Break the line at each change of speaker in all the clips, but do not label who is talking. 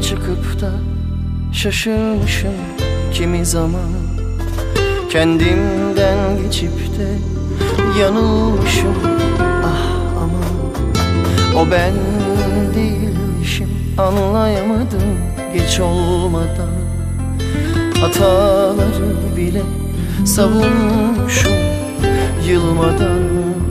çıkıp da şaşırmışım kimi zaman. Kendimden geçip de yanılmışım, ah aman. O ben değilmişim, anlayamadım geç olmadan. Hataları bile savunmuşum yılmadan.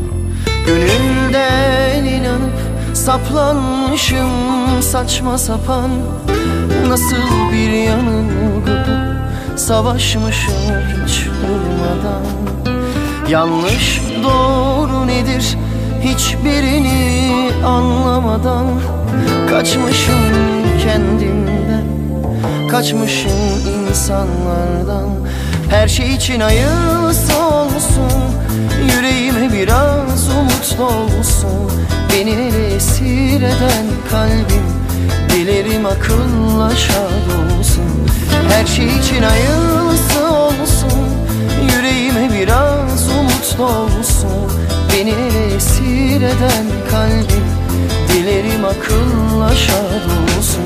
Gönülden inanıp saplanmışım saçma sapan. Nasıl bir yanılgı bu, savaşmışım hiç durmadan. Yanlış doğru nedir hiçbirini anlamadan. Kaçmışım kendimden, kaçmışım insanlardan. Her şey için hayırlısı olsun, yüreğime biraz umut dolsun. Beni ele esir eden kalbim, dilerim akılla şad olsun. Her şey için hayırlısı olsun, yüreğime biraz umut dolsun. Beni ele esir eden kalbim, dilerim akılla şad olsun.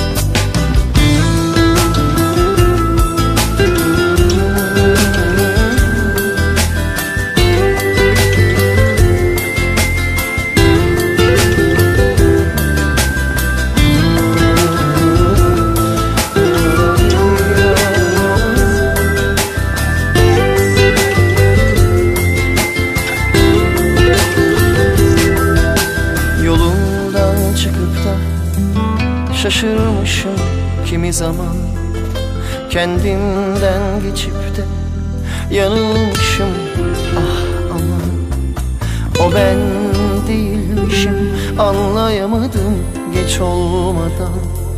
Şaşırmışım kimi zaman. Kendimden geçip de yanılmışım, ah aman. O ben değilmişim, anlayamadım geç olmadan.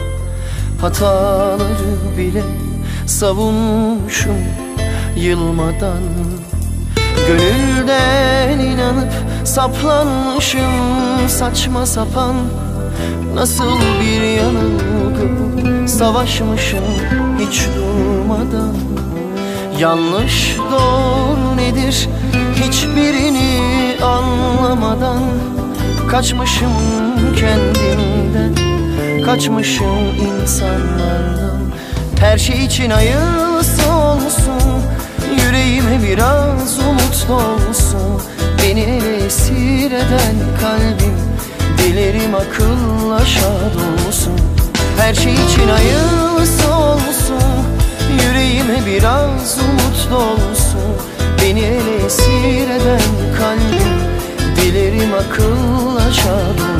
Hataları bile savunmuşum yılmadan. Gönülden inanıp saplanmışım saçma sapan. Nasıl bir yanılgı bu, savaşmışım hiç durmadan. Yanlış doğru nedir hiçbirini anlamadan. Kaçmışım kendimden, kaçmışım insanlardan. Her şey için hayırlısı olsun, yüreğime biraz umut dolsun. Beni ele esir eden kalbim, dilerim akılla şad olsun. Her şey için hayırlısı olsun, yüreğime biraz umut dolsun. Beni ele esir eden kalbim, dilerim akılla şad olsun.